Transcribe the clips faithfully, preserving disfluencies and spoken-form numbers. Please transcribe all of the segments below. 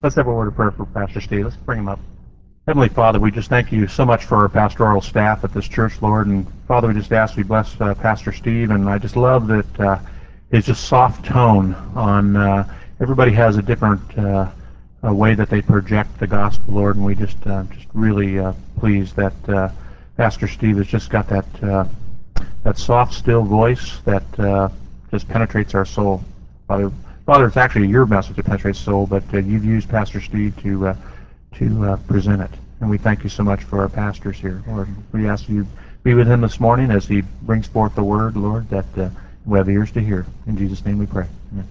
Let's have a word of prayer for Pastor Steve. Let's bring him up. Heavenly Father, we just thank you so much for our pastoral staff at this church, Lord. And Father, we just ask you bless uh, Pastor Steve. And I just love that uh, his just soft tone on uh, everybody has a different uh, a way that they project the gospel, Lord. And we just uh, just really uh, pleased that uh, Pastor Steve has just got that uh, that soft, still voice that uh, just penetrates our soul. Father, Father, it's actually your message that penetrates soul, but uh, you've used Pastor Steve to uh, to uh, present it. And we thank you so much for our pastors here, Lord. We ask you be with him this morning as he brings forth the word, Lord, that uh, we have ears to hear. In Jesus' name we pray. Amen.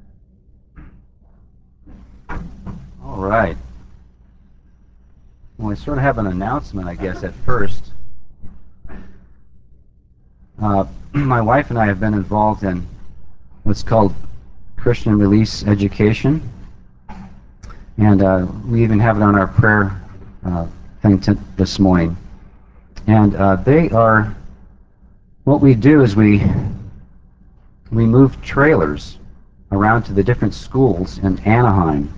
All right. Well, I sort of have an announcement, I guess, at first. Uh, my wife and I have been involved in what's called Christian Release Education. And uh, we even have it on our prayer uh, thing t- this morning. And uh, they are, what we do is we, we move trailers around to the different schools in Anaheim.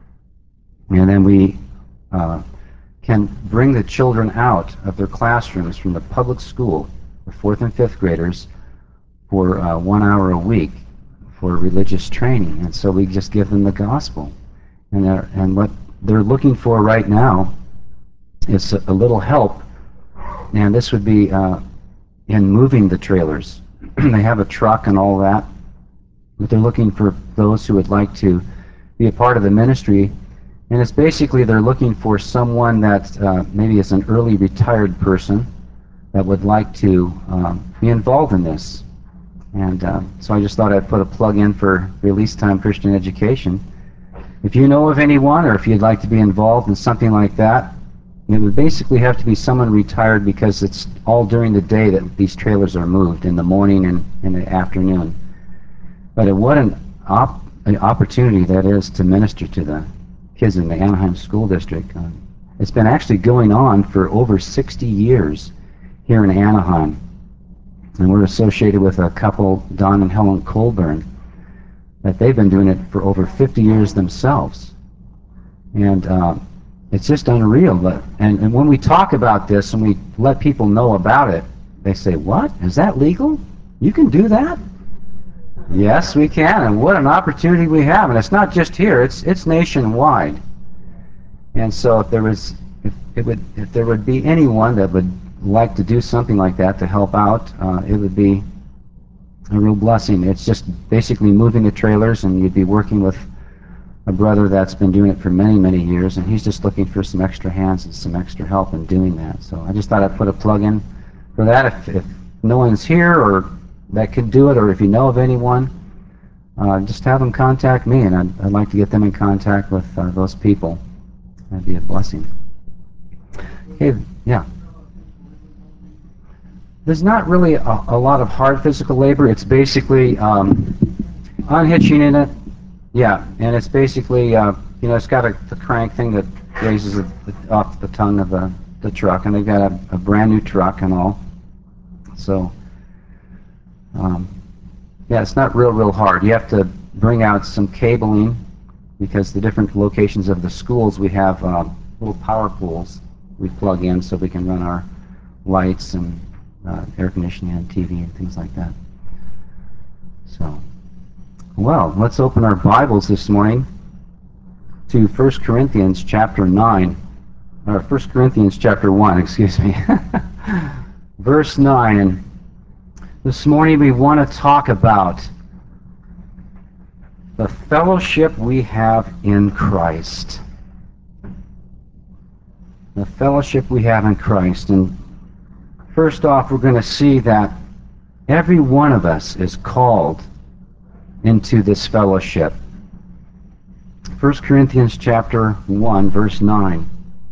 And then we uh, can bring the children out of their classrooms from the public school, the fourth and fifth graders, for uh, one hour a week for religious training. And so we just give them the gospel. And, and what they're looking for right now is a, a little help, and this would be uh, in moving the trailers. They have a truck and all that, but they're looking for those who would like to be a part of the ministry. And it's basically they're looking for someone that uh, maybe is an early retired person that would like to um, be involved in this. And uh, so I just thought I'd put a plug in for Release Time Christian Education. If you know of anyone, or if you'd like to be involved in something like that, it would basically have to be someone retired, because it's all during the day that these trailers are moved, in the morning and in the afternoon. But what an, op- an opportunity that is to minister to the kids in the Anaheim School District. Uh, it's been actually going on for over sixty years here in Anaheim. And we're associated with a couple, Don and Helen Colburn, that they've been doing it for over fifty years themselves. And uh, it's just unreal. But, and, and when we talk about this and we let people know about it, they say, "What? Is that legal? You can do that?" Yes, we can, and what an opportunity we have. And it's not just here, it's it's nationwide. And so if there was if it would if there would be anyone that would like to do something like that to help out, uh, it would be a real blessing. It's just basically moving the trailers, and you'd be working with a brother that's been doing it for many, many years, and he's just looking for some extra hands and some extra help in doing that. So I just thought I'd put a plug in for that. If, if no one's here or that could do it, or if you know of anyone, uh, just have them contact me, and I'd, I'd like to get them in contact with uh, those people. That'd be a blessing. Okay, yeah. There's not really a, a lot of hard physical labor. It's basically um, unhitching in it. Yeah, and it's basically, uh, you know, it's got a the crank thing that raises it off the tongue of the, the truck, and they've got a, a brand new truck and all. So, um, yeah, it's not real, real hard. You have to bring out some cabling, because the different locations of the schools, we have uh, little power pools we plug in so we can run our lights and uh, air conditioning and T V and things like that. So, well, let's open our Bibles this morning to First Corinthians chapter nine, or First Corinthians chapter one, excuse me, verse nine. And this morning we want to talk about the fellowship we have in Christ. The fellowship we have in Christ. And first off, we're going to see that every one of us is called into this fellowship. First Corinthians chapter one, verse nine.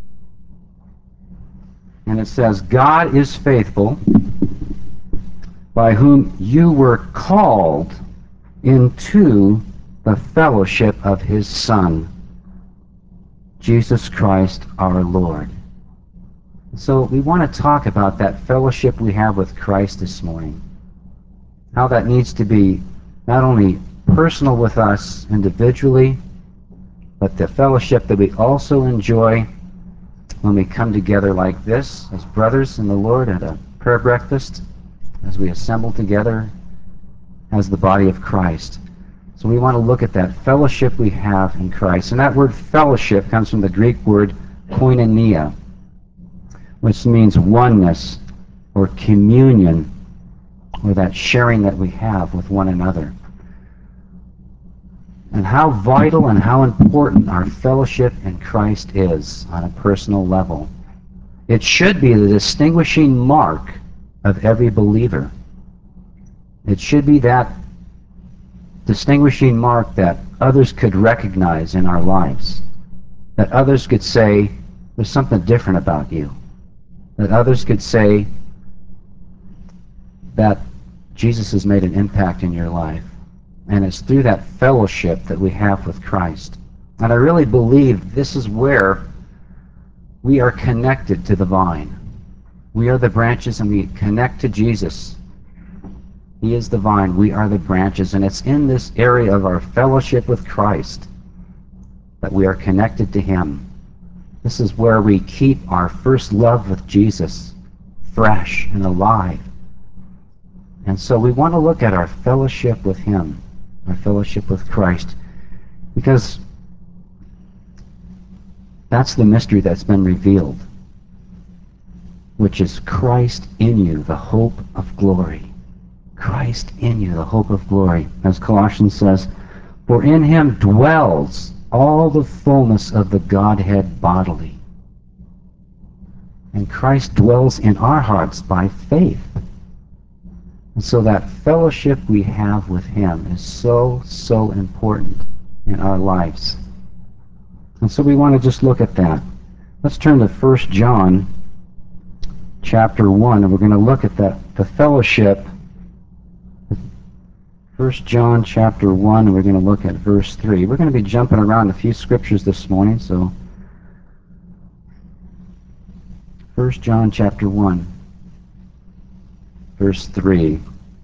And it says, "God is faithful, by whom you were called into the fellowship of his Son, Jesus Christ our Lord." So we want to talk about that fellowship we have with Christ this morning. How that needs to be not only personal with us individually, but the fellowship that we also enjoy when we come together like this as brothers in the Lord at a prayer breakfast, as we assemble together as the body of Christ. So we want to look at that fellowship we have in Christ. And that word fellowship comes from the Greek word koinonia, which means oneness or communion, or that sharing that we have with one another. And how vital and how important our fellowship in Christ is on a personal level. It should be the distinguishing mark of every believer. It should be that distinguishing mark that others could recognize in our lives. That others could say, there's something different about you. That others could say that Jesus has made an impact in your life. And it's through that fellowship that we have with Christ. And I really believe this is where we are connected to the vine. We are the branches and we connect to Jesus. He is the vine, we are the branches, and it's in this area of our fellowship with Christ that we are connected to Him. This is where we keep our first love with Jesus fresh and alive. And so we want to look at our fellowship with Him, our fellowship with Christ, because that's the mystery that's been revealed, which is Christ in you, the hope of glory. Christ in you, the hope of glory. As Colossians says, for in Him dwells all the fullness of the Godhead bodily. And Christ dwells in our hearts by faith. And so that fellowship we have with Him is so, so important in our lives. And so we want to just look at that. Let's turn to First John chapter one, and we're going to look at that, the fellowship. First John chapter one, and we're going to look at verse three. We're going to be jumping around a few scriptures this morning, so First John chapter one, verse three.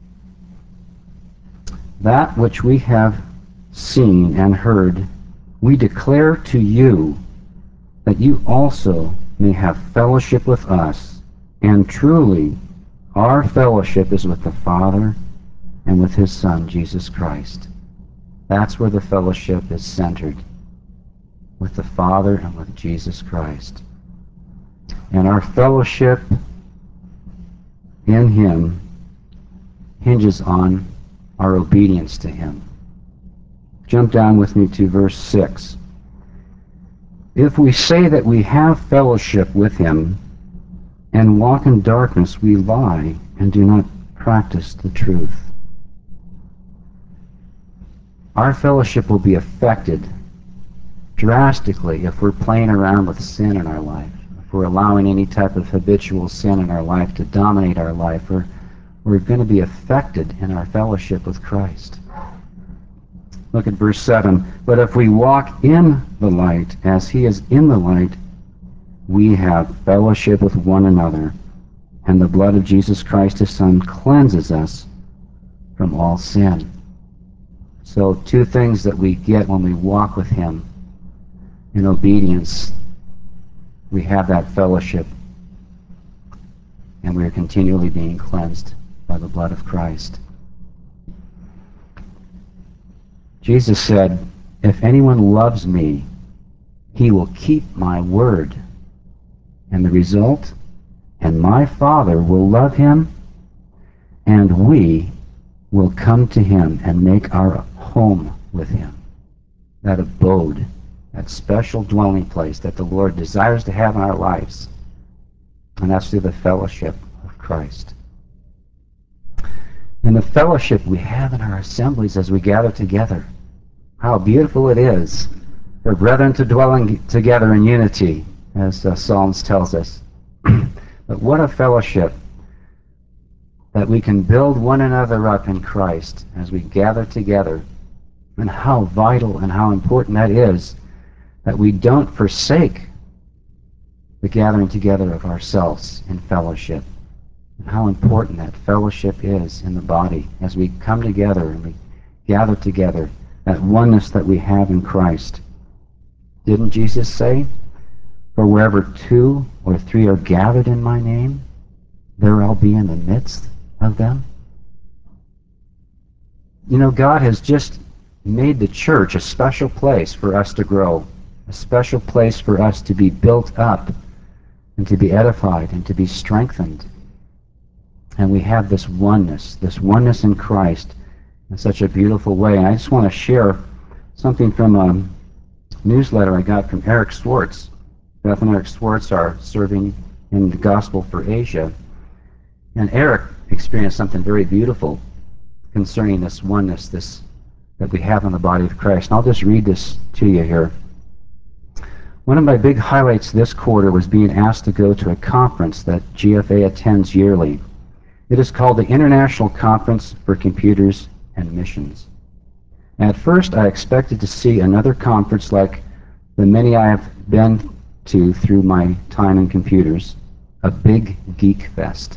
That which we have seen and heard, we declare to you, that you also may have fellowship with us. And truly, our fellowship is with the Father and with His Son, Jesus Christ. That's where the fellowship is centered, with the Father and with Jesus Christ. And our fellowship in Him hinges on our obedience to Him. Jump down with me to verse six. If we say that we have fellowship with Him and walk in darkness, we lie and do not practice the truth. Our fellowship will be affected drastically if we're playing around with sin in our life, if we're allowing any type of habitual sin in our life to dominate our life, or we're going to be affected in our fellowship with Christ. Look at verse seven. But if we walk in the light as He is in the light, we have fellowship with one another, and the blood of Jesus Christ, His Son, cleanses us from all sin. So two things that we get when we walk with Him in obedience. We have that fellowship, and we are continually being cleansed by the blood of Christ. Jesus said, if anyone loves me, he will keep my word. And the result? And my Father will love him, and we will come to him and make our home with him. That abode, that special dwelling place that the Lord desires to have in our lives. And that's through the fellowship of Christ. And the fellowship we have in our assemblies as we gather together. How beautiful it is for brethren to dwell in, together in unity, as uh, Psalms tells us. But what a fellowship that we can build one another up in Christ as we gather together. And how vital and how important that is, that we don't forsake the gathering together of ourselves in fellowship. And how important that fellowship is in the body as we come together and we gather together, that oneness that we have in Christ. Didn't Jesus say, "For wherever two or three are gathered in my name, there I'll be in the midst of them"? You know, God has just made the church a special place for us to grow, a special place for us to be built up and to be edified and to be strengthened. And we have this oneness, this oneness in Christ in such a beautiful way. And I just want to share something from a newsletter I got from Eric Swartz. Beth and Eric Swartz are serving in the gospel for Asia. And Eric experienced something very beautiful concerning this oneness, this that we have in the body of Christ. And I'll just read this to you here. One of my big highlights this quarter was being asked to go to a conference that G F A attends yearly. It is called the International Conference for Computers and Missions. At first, I expected to see another conference like the many I have been to through my time in computers, a big geek fest.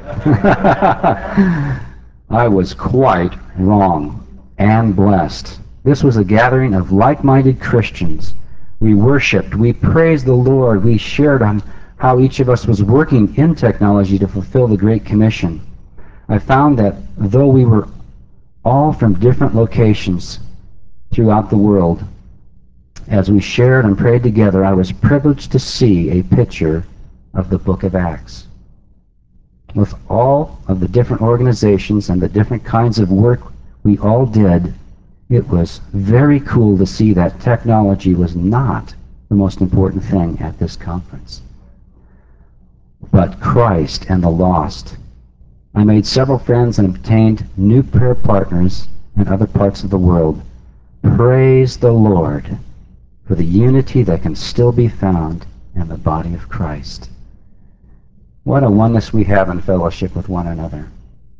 I was quite wrong and blessed. This was a gathering of like-minded Christians. We worshiped, we praised the Lord, we shared on how each of us was working in technology to fulfill the Great Commission. I found that though we were all from different locations throughout the world, as we shared and prayed together, I was privileged to see a picture of the book of Acts. With all of the different organizations and the different kinds of work we all did, it was very cool to see that technology was not the most important thing at this conference, but Christ and the lost. I made several friends and obtained new prayer partners in other parts of the world. Praise the Lord for the unity that can still be found in the body of Christ. What a oneness we have in fellowship with one another.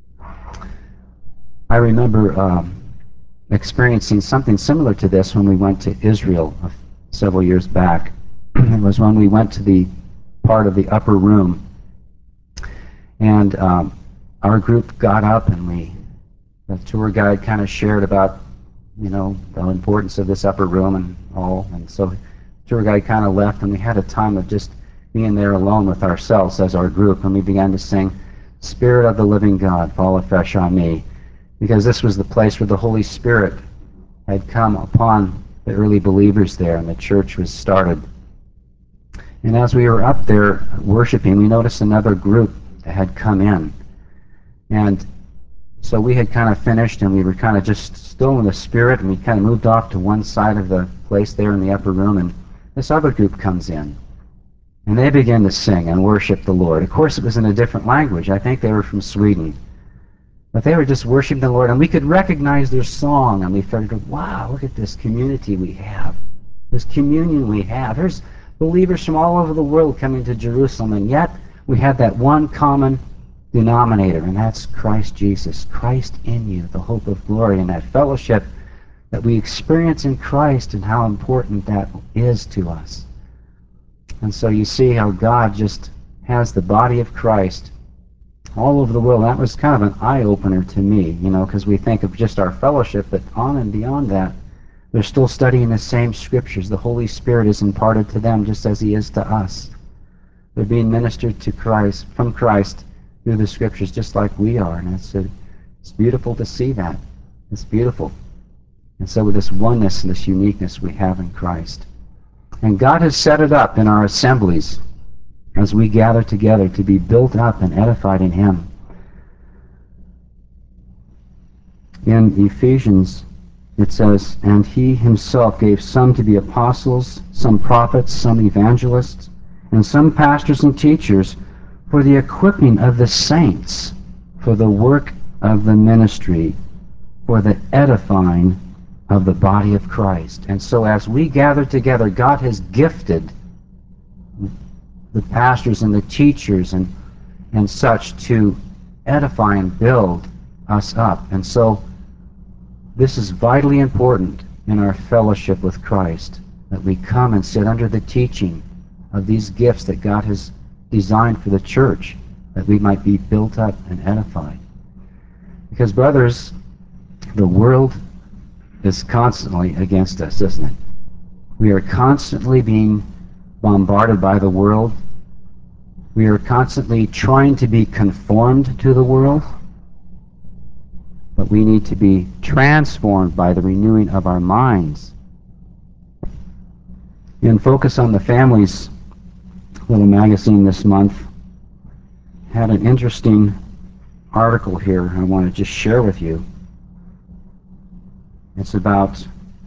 I remember um, experiencing something similar to this when we went to Israel uh, several years back. It was when we went to the part of the upper room, and um, our group got up, and we, the tour guide kind of shared about, you know, the importance of this upper room and all, and so the tour guide kind of left, and we had a time of just being there alone with ourselves as our group, and we began to sing, "Spirit of the living God, fall afresh on me," because this was the place where the Holy Spirit had come upon the early believers there, and the church was started. And as we were up there worshiping, we noticed another group that had come in. And so we had kind of finished, and we were kind of just still in the Spirit, and we kind of moved off to one side of the place there in the upper room, and this other group comes in. And they began to sing and worship the Lord. Of course, it was in a different language. I think they were from Sweden. But they were just worshiping the Lord, and we could recognize their song, and we figured, wow, look at this community we have, this communion we have. There's believers from all over the world coming to Jerusalem, and yet we have that one common denominator, and that's Christ Jesus, Christ in you, the hope of glory, and that fellowship that we experience in Christ and how important that is to us. And so you see how God just has the body of Christ all over the world. That was kind of an eye-opener to me, you know, because we think of just our fellowship, but on and beyond that, they're still studying the same scriptures. The Holy Spirit is imparted to them just as He is to us. They're being ministered to Christ, from Christ, through the scriptures, just like we are. And it's, a, it's beautiful to see that. It's beautiful. And so with this oneness and this uniqueness we have in Christ. And God has set it up in our assemblies as we gather together to be built up and edified in Him. In Ephesians, it says, "And He Himself gave some to be apostles, some prophets, some evangelists, and some pastors and teachers for the equipping of the saints, for the work of the ministry, for the edifying of the body of Christ." And so as we gather together, God has gifted the pastors and the teachers and, and such to edify and build us up. And so this is vitally important in our fellowship with Christ, that we come and sit under the teaching of these gifts that God has designed for the church, that we might be built up and edified. Because, brothers, the world is constantly against us, isn't it? We are constantly being bombarded by the world. We are constantly trying to be conformed to the world. But we need to be transformed by the renewing of our minds. In Focus on the Family's little magazine this month, had an interesting article here I want to just share with you. It's about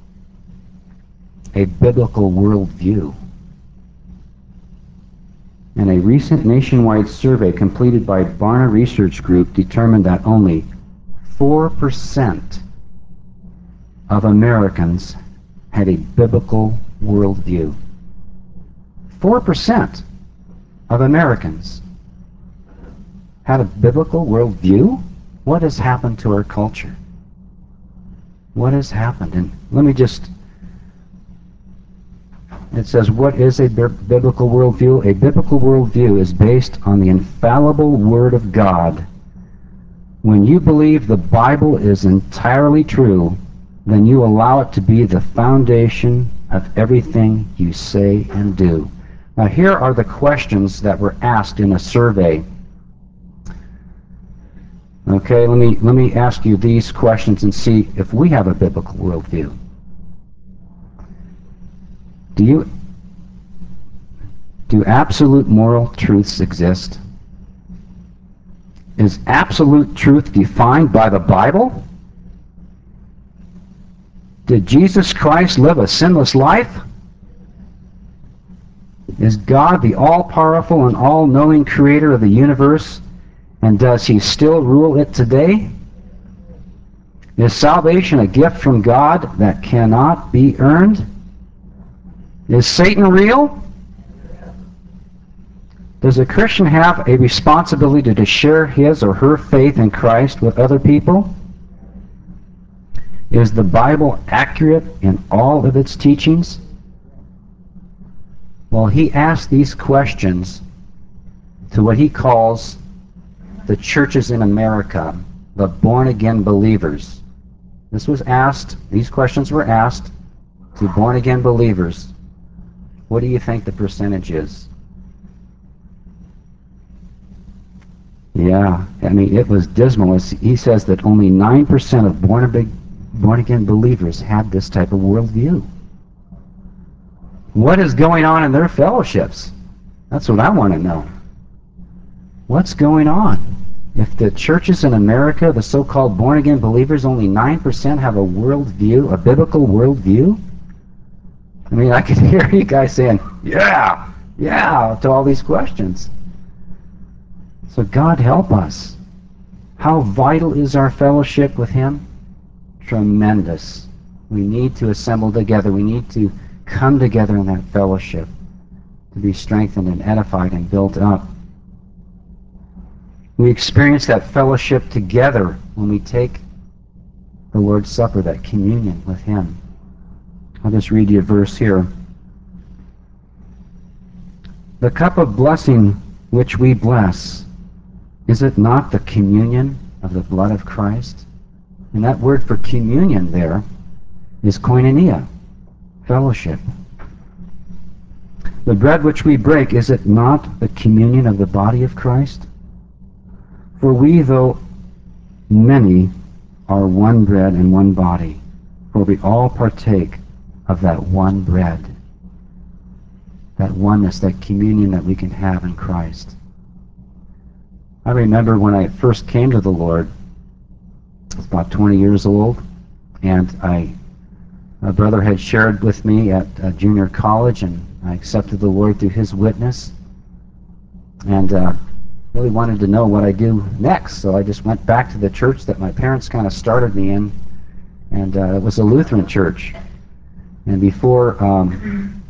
a biblical worldview. And a recent nationwide survey completed by Barna Research Group determined that only four percent of Americans had a biblical worldview. four percent of Americans had a biblical worldview? What has happened to our culture? What has happened? And let me just, it says, what is a bi- biblical worldview? A biblical worldview is based on the infallible Word of God. When you believe the Bible is entirely true, then you allow it to be the foundation of everything you say and do. Now here are the questions that were asked in a survey. Okay, let me let me ask you these questions and see if we have a biblical worldview. Do you do absolute moral truths exist? Is absolute truth defined by the Bible? Did Jesus Christ live a sinless life? Is God the all-powerful and all-knowing creator of the universe? And does he still rule it today? Is salvation a gift from God that cannot be earned? Is Satan real? Does a Christian have a responsibility to share his or her faith in Christ with other people? Is the Bible accurate in all of its teachings? Well, he asked these questions to what he calls the churches in America, the born-again believers. This was asked, these questions were asked to born-again believers. What do you think the percentage is? Yeah, I mean, it was dismal. He says that only nine percent of born-again born-again believers had this type of worldview. What is going on in their fellowships? That's what I want to know. What's going on? If the churches in America, the so-called born-again believers, only nine percent have a worldview, a biblical worldview? I mean, I could hear you guys saying, yeah, yeah, to all these questions. So God help us. How vital is our fellowship with Him? Tremendous. We need to assemble together. We need to come together in that fellowship to be strengthened and edified and built up. We experience that fellowship together when we take the Lord's Supper, that communion with Him. I'll just read you a verse here. The cup of blessing which we bless, is it not the communion of the blood of Christ? And that word for communion there is koinonia, fellowship. The bread which we break, is it not the communion of the body of Christ? For we, though many, are one bread and one body, for we all partake of that one bread, that oneness, that communion that we can have in Christ. I remember when I first came to the Lord, I was about twenty years old, and I, a brother had shared with me at uh, junior college, and I accepted the Lord through his witness, and uh, really wanted to know what I do next. So I just went back to the church that my parents kind of started me in, and uh, it was a Lutheran church. And before um,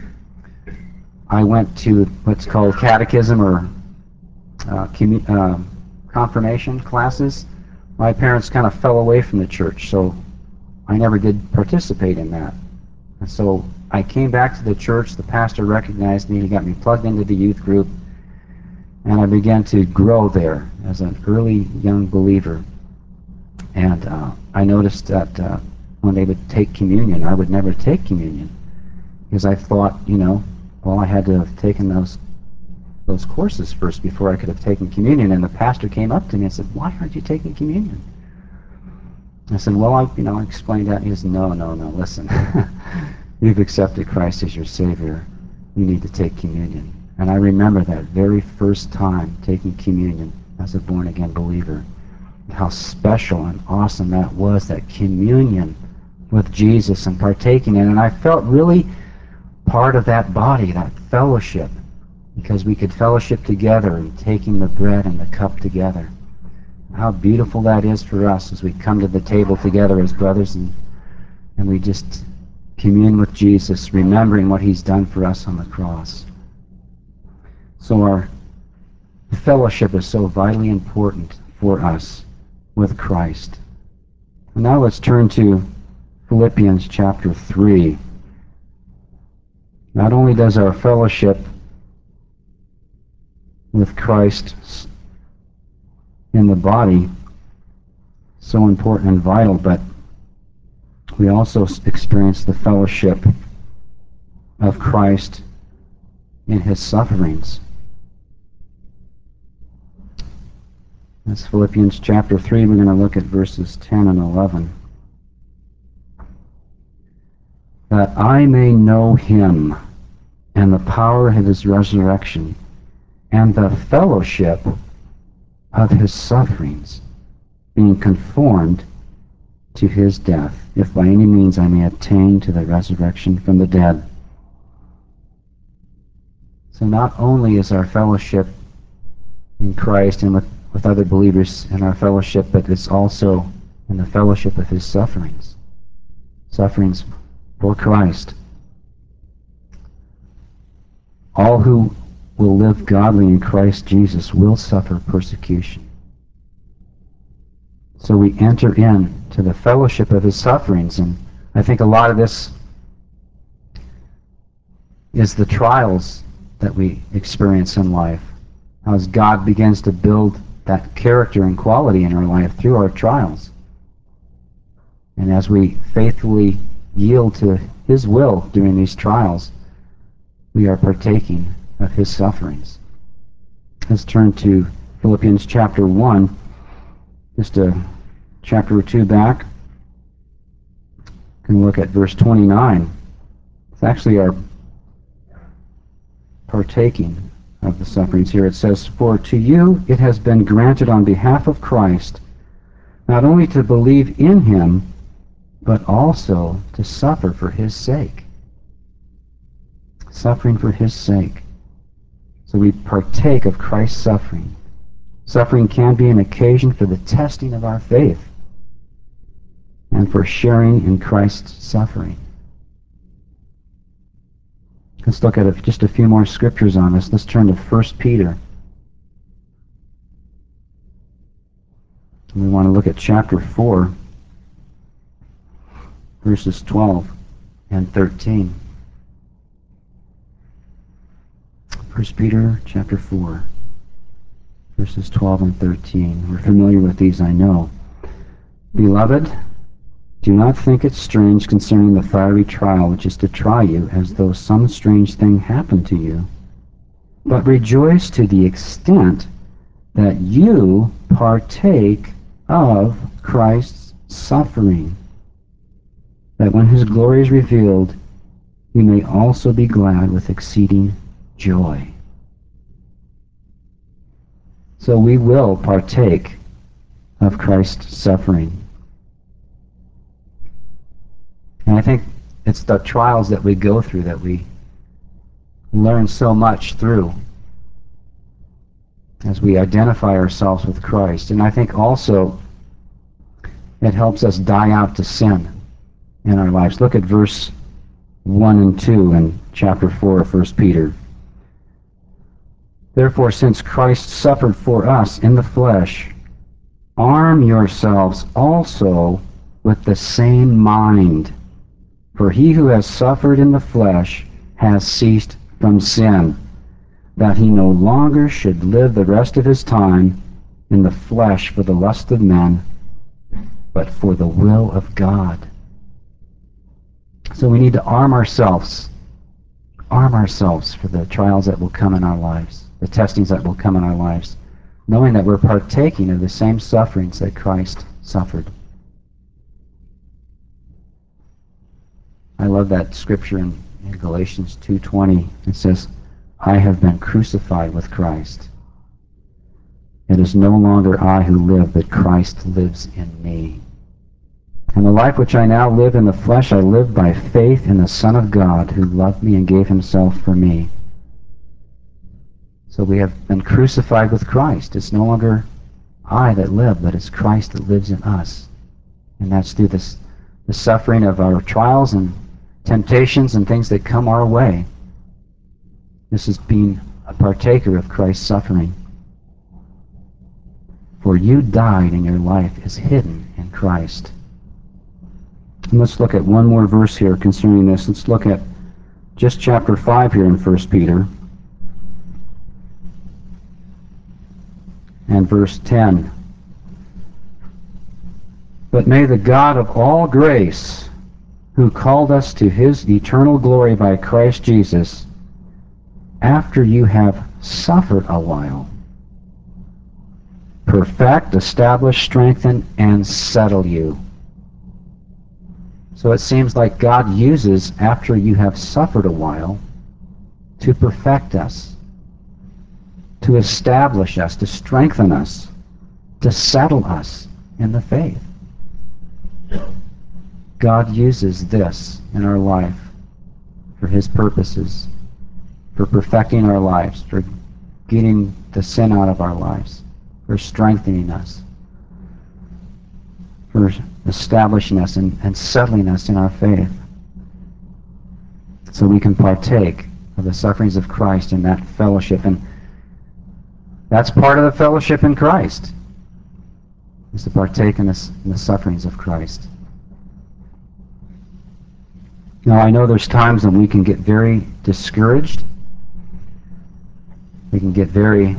I went to what's called catechism or uh, commu- uh, confirmation classes, my parents kind of fell away from the church, so I never did participate in that. And so I came back to the church, the pastor recognized me, he got me plugged into the youth group, and I began to grow there as an early young believer. And uh, I noticed that uh, when they would take communion, I would never take communion. because I thought, you know, well, I had to have taken those those courses first before I could have taken communion. And the pastor came up to me and said, "Why aren't you taking communion?" I said, "Well, I, you know, I explained that." And he said, "No, no, no. Listen, you've accepted Christ as your Savior. You need to take communion." And I remember that very first time taking communion as a born-again believer, how special and awesome that was, that communion with Jesus and partaking in it. And I felt really part of that body, that fellowship, because we could fellowship together and taking the bread and the cup together. How beautiful that is for us as we come to the table together as brothers and, and we just commune with Jesus, remembering what he's done for us on the cross. So our fellowship is so vitally important for us with Christ. And now let's turn to Philippians chapter three. Not only does our fellowship with Christ in the body so important and vital, but we also experience the fellowship of Christ in his sufferings. That's Philippians chapter three. We're going to look at verses ten and eleven. That I may know him and the power of his resurrection and the fellowship of his sufferings, being conformed to his death, if by any means I may attain to the resurrection from the dead. So not only is our fellowship in Christ and with, with other believers in our fellowship, but it's also in the fellowship of his sufferings. Sufferings for Christ. All who will live godly in Christ Jesus will suffer persecution. So we enter into the fellowship of his sufferings, and I think a lot of this is the trials that we experience in life. As God begins to build that character and quality in our life through our trials. And as we faithfully yield to his will during these trials, we are partaking of his sufferings. Let's turn to Philippians chapter one, just a chapter or two back. We can look at verse twenty-nine. It's actually our partaking of the sufferings here. It says, "For to you it has been granted on behalf of Christ not only to believe in him, but also to suffer for his sake." Suffering for his sake. So we partake of Christ's suffering. Suffering can be an occasion for the testing of our faith and for sharing in Christ's suffering. Let's look at a, just a few more scriptures on this. Let's turn to First Peter. We want to look at chapter four, verses twelve and thirteen. First Peter chapter four, verses twelve and thirteen. We're familiar with these, I know. "Beloved, do not think it strange concerning the fiery trial which is to try you, as though some strange thing happened to you. But rejoice to the extent that you partake of Christ's suffering, that when his glory is revealed, you may also be glad with exceeding joy." So we will partake of Christ's suffering. And I think it's the trials that we go through that we learn so much through as we identify ourselves with Christ. And I think also it helps us die out to sin in our lives. Look at verse one and two in chapter four of First Peter. "Therefore, since Christ suffered for us in the flesh, arm yourselves also with the same mind. For he who has suffered in the flesh has ceased from sin, that he no longer should live the rest of his time in the flesh for the lust of men, but for the will of God." So we need to arm ourselves arm ourselves for the trials that will come in our lives, the testings that will come in our lives, knowing that we're partaking of the same sufferings that Christ suffered. I love that scripture in, in Galatians two twenty. It says, I have been crucified with Christ. It is no longer I who live, but Christ lives in me. And the life which I now live in the flesh, I live by faith in the Son of God, who loved me and gave himself for me. So we have been crucified with Christ. It's no longer I that live, but it's Christ that lives in us. And that's through this, the suffering of our trials and temptations and things that come our way. This is being a partaker of Christ's suffering. For you died, and your life is hidden in Christ. And let's look at one more verse here concerning this. Let's look at just chapter five here in First Peter. And verse ten. But may the God of all grace, who called us to his eternal glory by Christ Jesus, after you have suffered a while, perfect, establish, strengthen, and settle you. So it seems like God uses, after you have suffered a while, to perfect us, to establish us, to strengthen us, to settle us in the faith. God uses this in our life for his purposes, for perfecting our lives, for getting the sin out of our lives, for strengthening us, for establishing us and, and settling us in our faith, so we can partake of the sufferings of Christ in that fellowship. And that's part of the fellowship in Christ, is to partake in, this, in the sufferings of Christ. Now, I know there's times when we can get very discouraged. We can get very,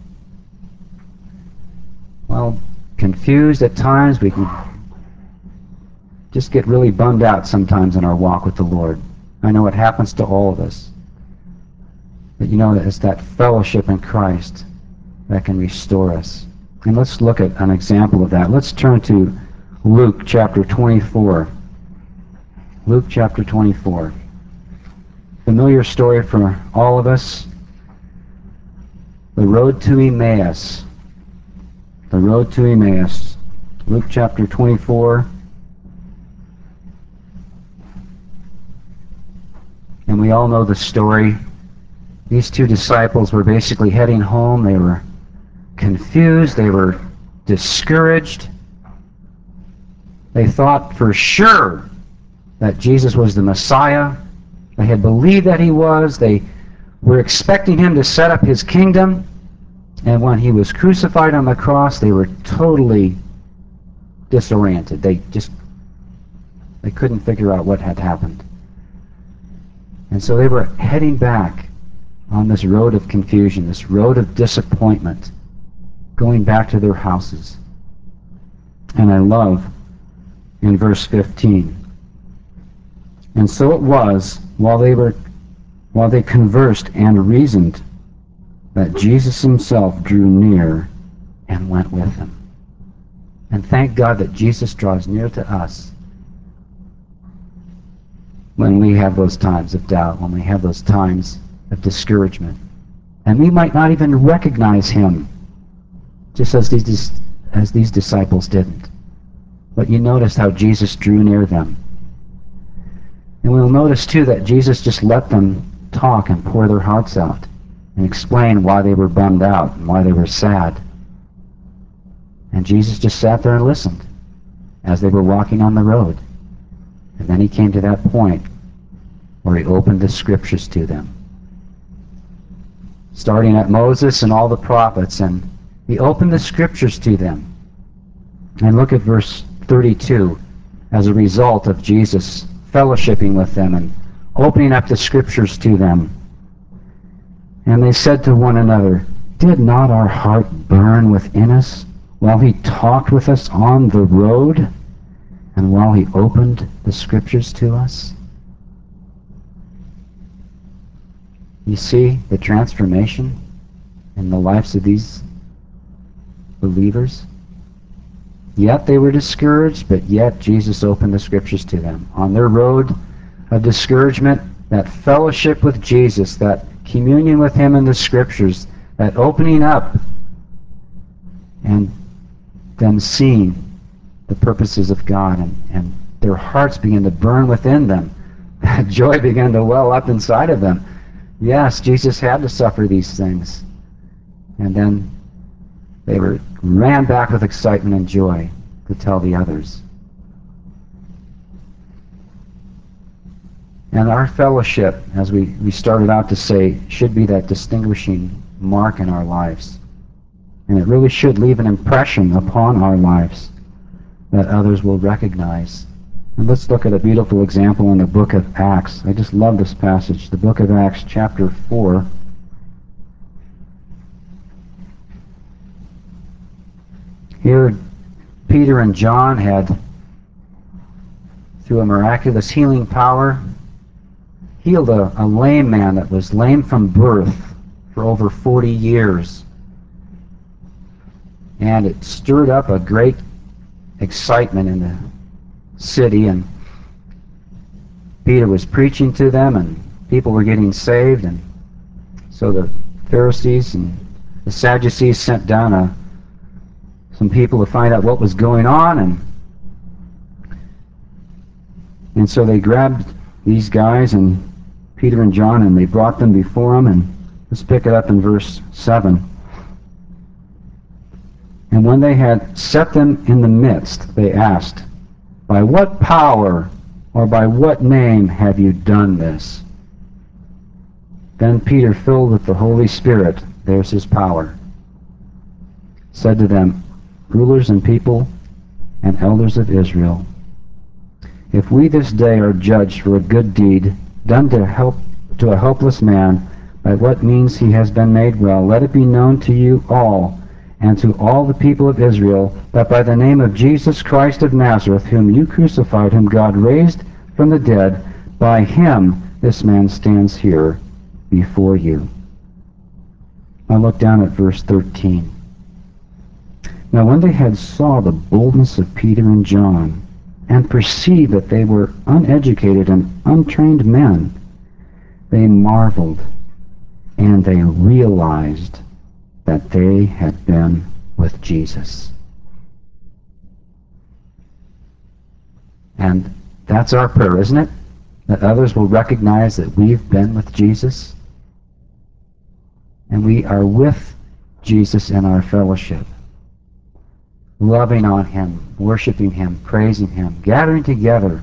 well, confused at times. We can just get really bummed out sometimes in our walk with the Lord. I know it happens to all of us. But you know, it's that fellowship in Christ that can restore us. And let's look at an example of that. Let's turn to Luke chapter twenty-four. Luke chapter twenty-four. Familiar story for all of us. The road to Emmaus. The road to Emmaus. Luke chapter twenty-four. And we all know the story. These two disciples were basically heading home. They were confused. They were discouraged. They thought for sure that Jesus was the Messiah. They had believed that he was. They were expecting him to set up his kingdom. And when he was crucified on the cross, they were totally disoriented. They just they couldn't figure out what had happened. And so they were heading back on this road of confusion, this road of disappointment, going back to their houses. And I love in verse fifteen. And so it was, while they were, while they conversed and reasoned, that Jesus himself drew near and went with them. And thank God that Jesus draws near to us when we have those times of doubt, when we have those times of discouragement. And we might not even recognize him, just as these, as these disciples didn't. But you notice how Jesus drew near them. And we'll notice too that Jesus just let them talk and pour their hearts out and explain why they were bummed out and why they were sad. And Jesus just sat there and listened as they were walking on the road. And then he came to that point where he opened the scriptures to them, starting at Moses and all the prophets, and he opened the scriptures to them. And look at verse thirty-two. As a result of Jesus fellowshipping with them and opening up the scriptures to them, and they said to one another, "Did not our heart burn within us while he talked with us on the road, and while he opened the scriptures to us?" You see the transformation in the lives of these believers? Yet they were discouraged, but yet Jesus opened the Scriptures to them. On their road of discouragement, that fellowship with Jesus, that communion with Him in the Scriptures, that opening up and them seeing the purposes of God, and, and their hearts began to burn within them. That joy began to well up inside of them. Yes, Jesus had to suffer these things. And then they were ran back with excitement and joy to tell the others. And our fellowship, as we, we started out to say, should be that distinguishing mark in our lives. And it really should leave an impression upon our lives that others will recognize. And let's look at a beautiful example in the book of Acts. I just love this passage. The book of Acts, chapter four. Here, Peter and John had, through a miraculous healing power, healed a, a lame man that was lame from birth for over forty years. And it stirred up a great excitement in the city, and Peter was preaching to them, and people were getting saved. And so the Pharisees and the Sadducees sent down a, some people to find out what was going on, and and so they grabbed these guys, and Peter and John, and they brought them before him. And let's pick it up in verse seven. And when they had set them in the midst, they asked, "By what power or by what name have you done this?" Then Peter, filled with the Holy Spirit, there's his power, said to them, "Rulers and people and elders of Israel, if we this day are judged for a good deed done to help to a helpless man, by what means he has been made well, let it be known to you all and to all the people of Israel that by the name of Jesus Christ of Nazareth, whom you crucified, whom God raised from the dead, by him this man stands here before you." Now look down at verse thirteen. Now when they had saw the boldness of Peter and John, and perceived that they were uneducated and untrained men, they marveled, and they realized that they had been with Jesus. And that's our prayer, isn't it? That others will recognize that we've been with Jesus, and we are with Jesus in our fellowship, loving on him, worshiping him, praising him, gathering together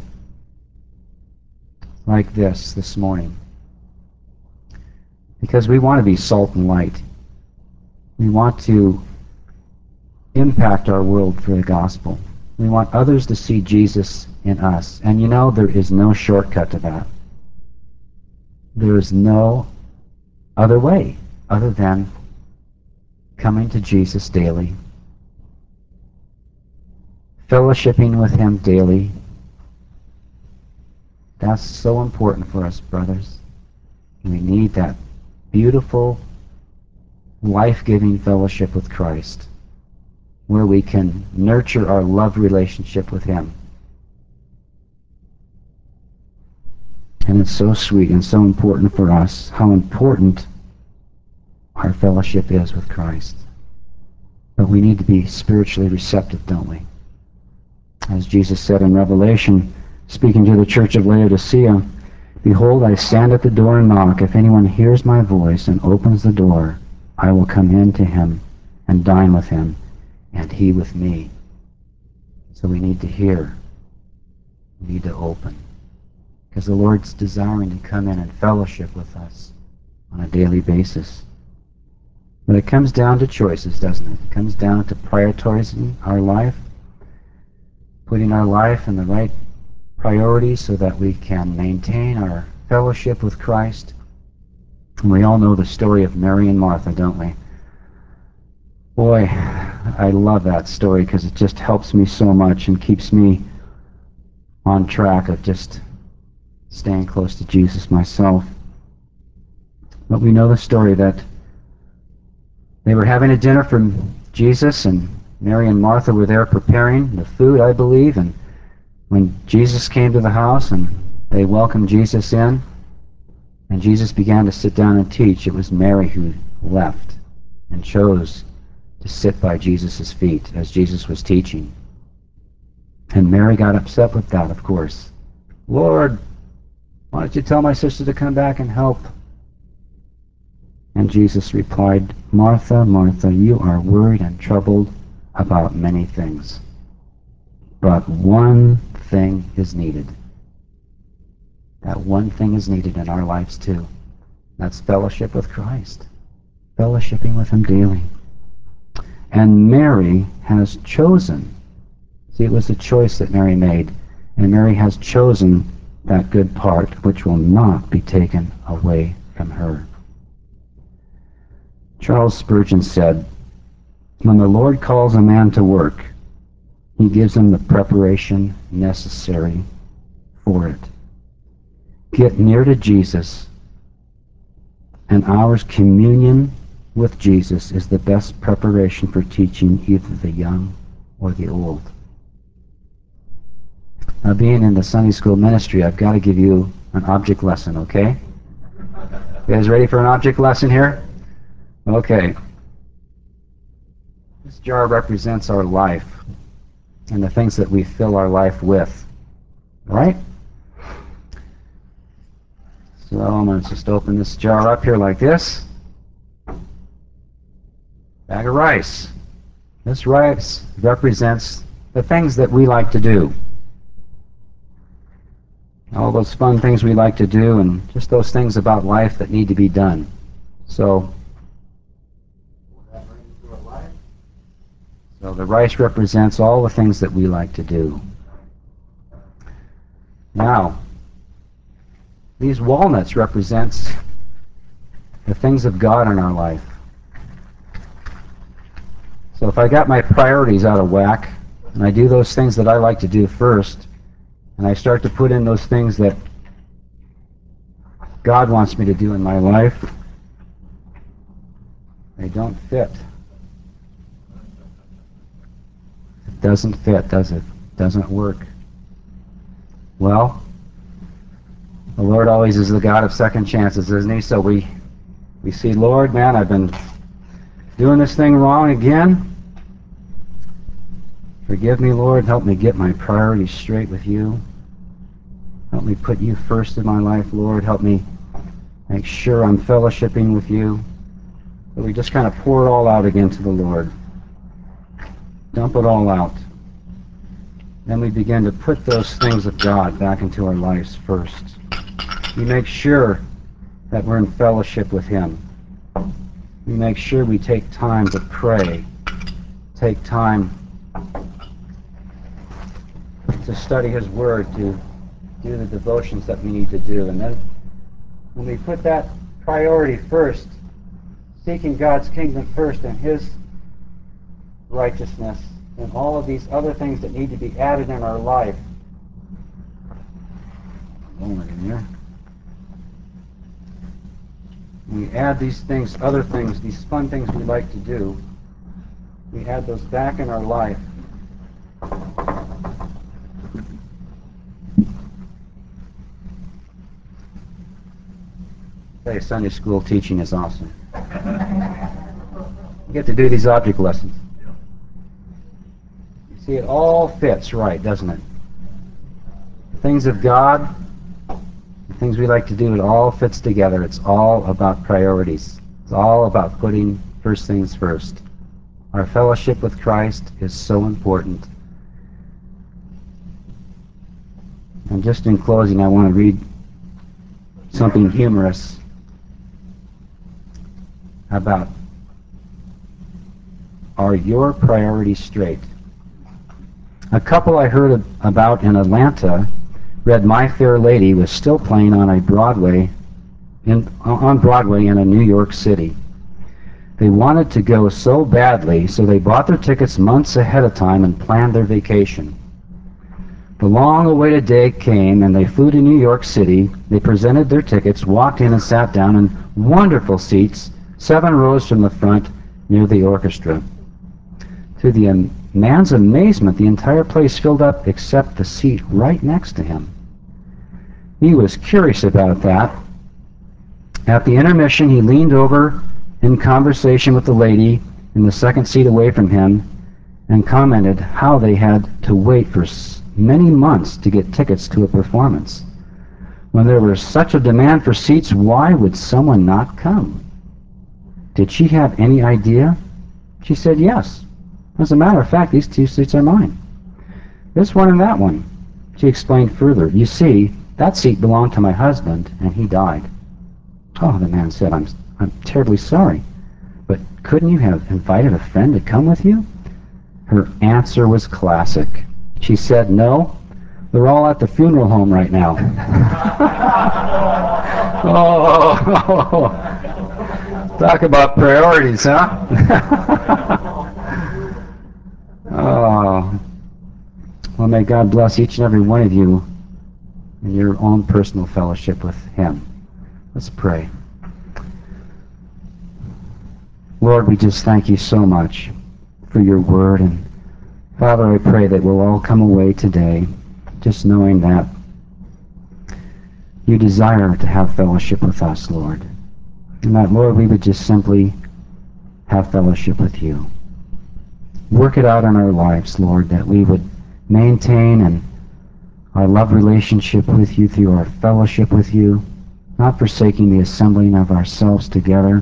like this this morning. Because we want to be salt and light. We want to impact our world for the gospel. We want others to see Jesus in us. And you know, there is no shortcut to that. There is no other way other than coming to Jesus daily, fellowshipping with him daily. That's so important for us, brothers. We need that beautiful, life-giving fellowship with Christ, where we can nurture our love relationship with him. And it's so sweet and so important for us how important our fellowship is with Christ. But we need to be spiritually receptive, don't we? As Jesus said in Revelation, speaking to the church of Laodicea, "Behold, I stand at the door and knock. If anyone hears my voice and opens the door, I will come in to him and dine with him, and he with me." So we need to hear. We need to open. Because the Lord's desiring to come in and fellowship with us on a daily basis. But it comes down to choices, doesn't it? It comes down to prioritizing our life, putting our life in the right priorities so that we can maintain our fellowship with Christ. And we all know the story of Mary and Martha, don't we? Boy, I love that story because it just helps me so much and keeps me on track of just staying close to Jesus myself. But we know the story that they were having a dinner for Jesus, and Mary and Martha were there preparing the food, I believe, and when Jesus came to the house and they welcomed Jesus in, and Jesus began to sit down and teach, it was Mary who left and chose to sit by Jesus' feet as Jesus was teaching. And Mary got upset with that, of course. Lord, why don't you tell my sister to come back and help? And Jesus replied, Martha, Martha, you are worried and troubled about many things. But one thing is needed. That one thing is needed in our lives too. That's fellowship with Christ. Fellowshipping with Him daily. And Mary has chosen. See, it was a choice that Mary made. And Mary has chosen that good part which will not be taken away from her. Charles Spurgeon said, when the Lord calls a man to work, He gives him the preparation necessary for it. Get near to Jesus, and our communion with Jesus is the best preparation for teaching either the young or the old. Now, being in the Sunday school ministry, I've got to give you an object lesson, okay? You guys ready for an object lesson here? Okay. This jar represents our life and the things that we fill our life with. All right? So I'm going to just open this jar up here like this. Bag of rice. This rice represents the things that we like to do. All those fun things we like to do and just those things about life that need to be done. So, so the rice represents all the things that we like to do. Now, these walnuts represents the things of God in our life. So if I got my priorities out of whack, and I do those things that I like to do first, and I start to put in those things that God wants me to do in my life, they don't fit. It doesn't fit, does it? Doesn't work. Well, the Lord always is the God of second chances, isn't He? So we, we see, Lord, man, I've been doing this thing wrong again. Forgive me, Lord. Help me get my priorities straight with You. Help me put You first in my life, Lord. Help me make sure I'm fellowshipping with You. So we just kind of pour it all out again to the Lord. Dump it all out. Then we begin to put those things of God back into our lives first. We make sure that we're in fellowship with Him. We make sure we take time to pray, take time to study His Word, to do the devotions that we need to do. And then when we put that priority first, seeking God's kingdom first and His righteousness, and all of these other things that need to be added in our life. Moment in here. We add these things, other things, these fun things we like to do. We add those back in our life. Hey, Sunday school teaching is awesome. You get to do these object lessons. You see, it all fits right, doesn't it? The things of God, the things we like to do, it all fits together. It's all about priorities. It's all about putting first things first. Our fellowship with Christ is so important. And just in closing, I want to read something humorous about, are your priorities straight? A couple I heard of, about in Atlanta read My Fair Lady was still playing on a Broadway in, on Broadway in a New York City. They wanted to go so badly, so they bought their tickets months ahead of time and planned their vacation. The long-awaited day came, and they flew to New York City. They presented their tickets, walked in and sat down in wonderful seats, seven rows from the front, near the orchestra. To the um, man's amazement, the entire place filled up except the seat right next to him. He was curious about that. At the intermission, he leaned over in conversation with the lady in the second seat away from him and commented how they had to wait for many months to get tickets to a performance. When there was such a demand for seats, why would someone not come? Did she have any idea? She said yes. As a matter of fact, these two seats are mine. This one and that one. She explained further. You see, that seat belonged to my husband, and he died. Oh, the man said, I'm, I'm terribly sorry. But couldn't you have invited a friend to come with you? Her answer was classic. She said, no, they're all at the funeral home right now. Oh, talk about priorities, huh? Oh, well, may God bless each and every one of you in your own personal fellowship with Him. Let's pray. Lord, we just thank you so much for your word. And Father, I pray that we'll all come away today just knowing that you desire to have fellowship with us, Lord. And that, Lord, we would just simply have fellowship with you. Work it out in our lives, Lord, that we would maintain and our love relationship with you through our fellowship with you, not forsaking the assembling of ourselves together.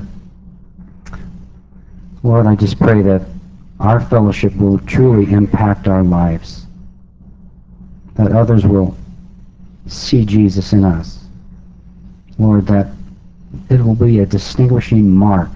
Lord, I just pray that our fellowship will truly impact our lives, that others will see Jesus in us. Lord, that it will be a distinguishing mark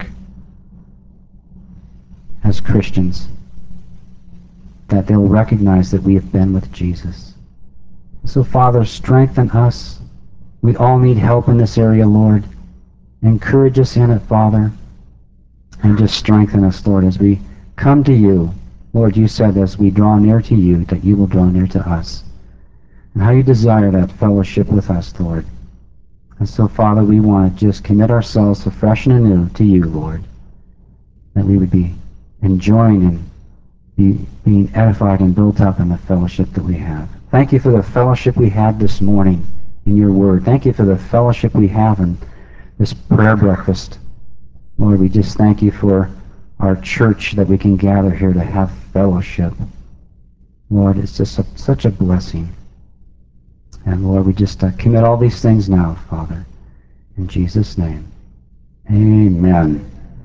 as Christians, that they'll recognize that we have been with Jesus. So, Father, strengthen us. We all need help in this area, Lord. Encourage us in it, Father, and just strengthen us, Lord, as we come to you. Lord, you said as we draw near to you, that you will draw near to us. And how you desire that fellowship with us, Lord. And so, Father, we want to just commit ourselves afresh and anew to you, Lord, that we would be enjoying and be being edified and built up in the fellowship that we have. Thank you for the fellowship we had this morning in your word. Thank you for the fellowship we have in this prayer breakfast. Lord, we just thank you for our church that we can gather here to have fellowship. Lord, it's just a, such a blessing. And Lord, we just uh, commit all these things now, Father, in Jesus' name. Amen.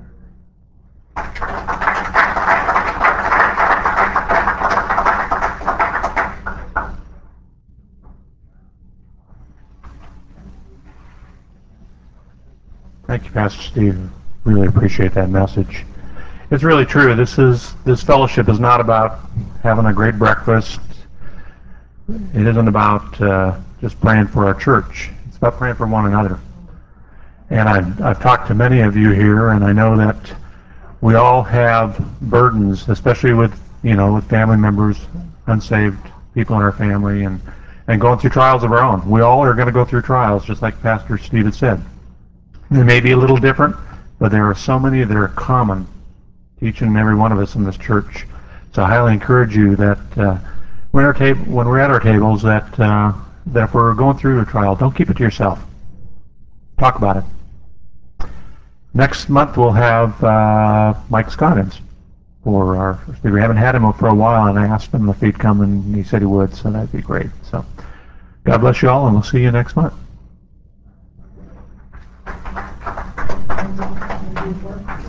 Thank you, Pastor Steve. Really appreciate that message. It's really true. This is this fellowship is not about having a great breakfast. It isn't about uh, just praying for our church. It's about praying for one another. And I've, I've talked to many of you here, and I know that we all have burdens, especially with you know with family members, unsaved people in our family, and and going through trials of our own. We all are going to go through trials, just like Pastor Steve had said. They may be a little different, but there are so many that are common to each and every one of us in this church. So I highly encourage you that uh, when, our tab- when we're at our tables, that, uh, that if we're going through a trial, don't keep it to yourself. Talk about it. Next month we'll have uh, Mike Scoggins for our first. We haven't had him for a while, and I asked him if he'd come, and he said he would, so that'd be great. So God bless you all, and we'll see you next month.